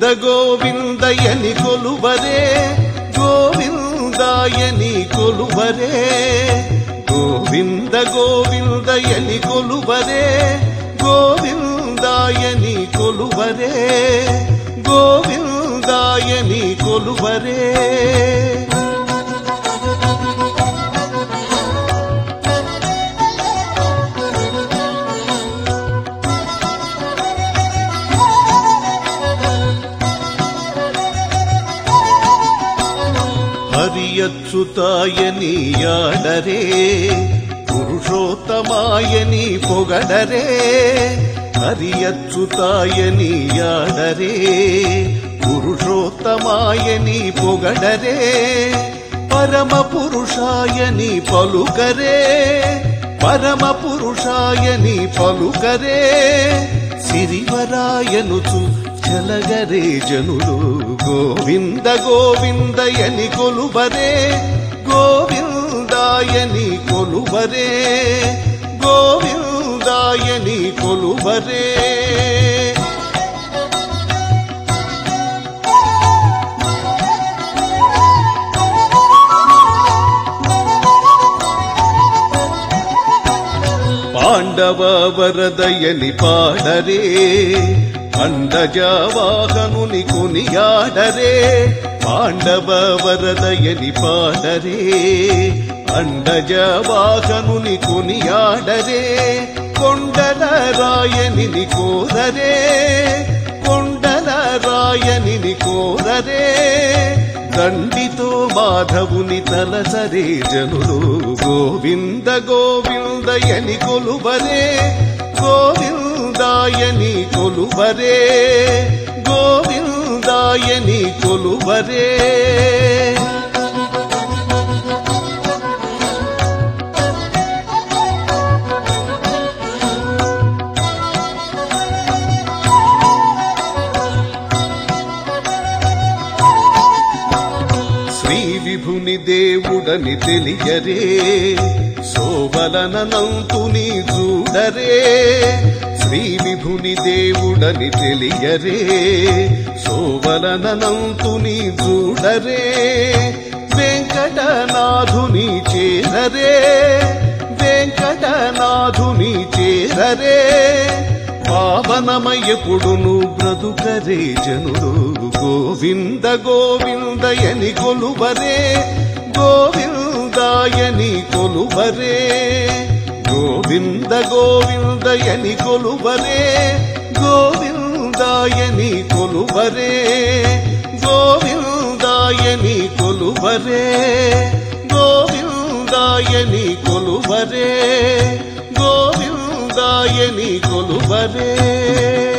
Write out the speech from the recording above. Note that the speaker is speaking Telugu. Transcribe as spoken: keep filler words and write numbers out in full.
గోవింద గోవిందయని కొలువరే గోవిందాయని కొలువరే గోవింద గోవిందయని కొలువరే గోవిందాయని కొలువరే గోవిందాయని కొలువరే హరియచ్యుతాయని యాడరే పురుషోత్తమాయని పొగడరే హరియచ్యుతాయని యాడరే పురుషోత్తమాయని పొగడరే పరమ పురుషాయని పలుకరే పరమ పురుషాయని పలుకరే సిరివరాయనుచు చలగరే జనుడు గోవింద గోవిందయని కొలువరే గోవిందాయని కొలువరే గోవిందాయని కొలువరే పాండవ వరదయని పాడరే అండజవాహనుని కొనియాడరే పాండవ వరదయని పాడరే అండజవాహనుని కొనియాడరే కొండల రాయనిని కోరరే కొండల రాయనిని కోరరే దండితో మాధవుని తలసరే జనులు గోవింద గోవిందయని కొలువరే గోవిందాయని కొలువరే గోవిందాయని కొలువరే శ్రీ విభుని దేవుడని తెలియరే శోభలనంతుని చూడరే శ్రీ విభుని దేవుడని తెలియరే శోభలనంతుని చూడరే వెంకటనాథుని చేరరే వెంకటనాథుని చేరరే పావనమయ్యపుడును బ్రతుకరే జనుడు గోవింద గోవిందయని కొలువరే గోవిందాయని కొలువరే గోవింద గోవిందయని కొలువరే గోవిందాయని కొలువరే గోవిందాయని కొలువరే గోవిందాయని కొలువరే గోవిందాయని కొలువరే